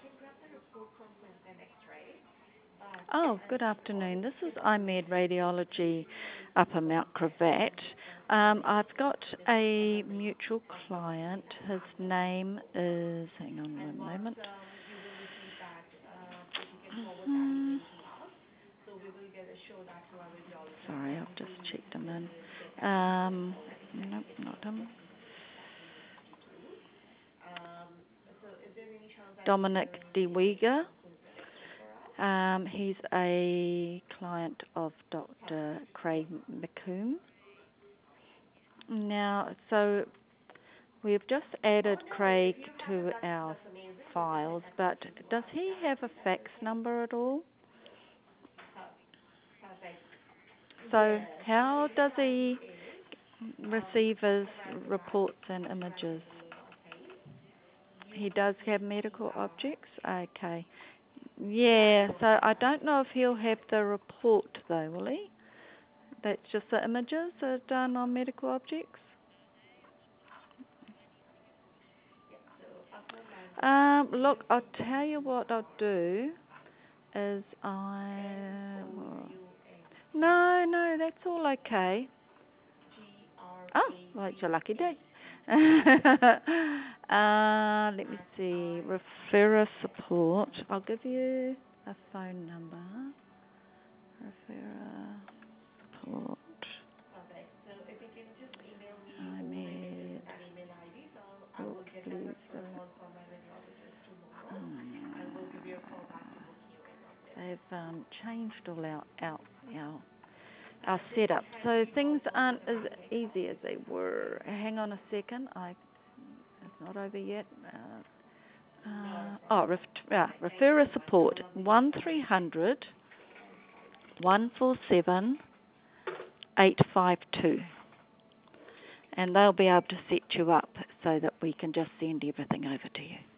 Oh, good afternoon. This is IMED Radiology, Upper Mount Cravat. I've got a mutual client. His name is, hang on one moment. Mhm. Sorry, I've just checked him in. Nope, not him. Dominic DeWeger. He's a client of Dr. Craig McComb. Now, so we've just added Craig to our files, but does he have a fax number at all? So how does he receive his reports and images? He does have medical objects? Okay. Yeah, so I don't know if he'll have the report though, will he? That's just the images that are done on medical objects? Look, I'll tell you what I'll do is no, that's all okay. Oh, well, it's your lucky day. Let me see. Referrer support. I'll give you a phone number. Referrer support. IMED. Oh, please. They've changed all our setup, so things aren't as easy as they were. Hang on a second. It's not over yet. Referrer support 1300 147 852, and they'll be able to set you up so that we can just send everything over to you.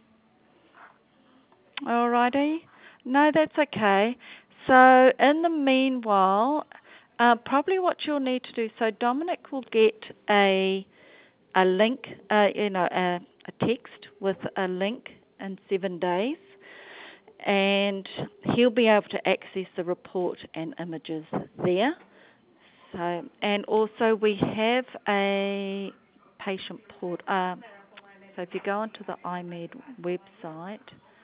Alrighty. No, that's okay. So in the meanwhile, probably what you'll need to do, so Dominic will get a link, a text with a link in 7 days, and he'll be able to access the report and images there. So, and also we have a patient portal. So if you go onto the IMED website,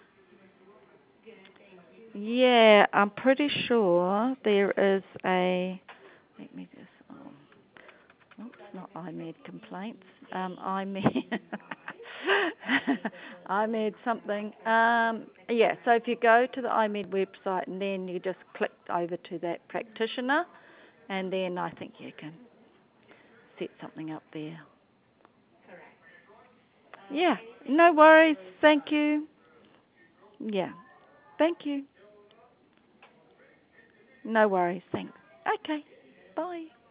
yeah, I'm pretty sure there is a. Let me just. It's not IMED complaints. IMED. IMED something. Yeah. So if you go to the IMED website and then you just click over to that practitioner, and then I think you can set something up there. Yeah. No worries. Thank you. Yeah. Thank you. No worries. Thanks. Okay. Bye.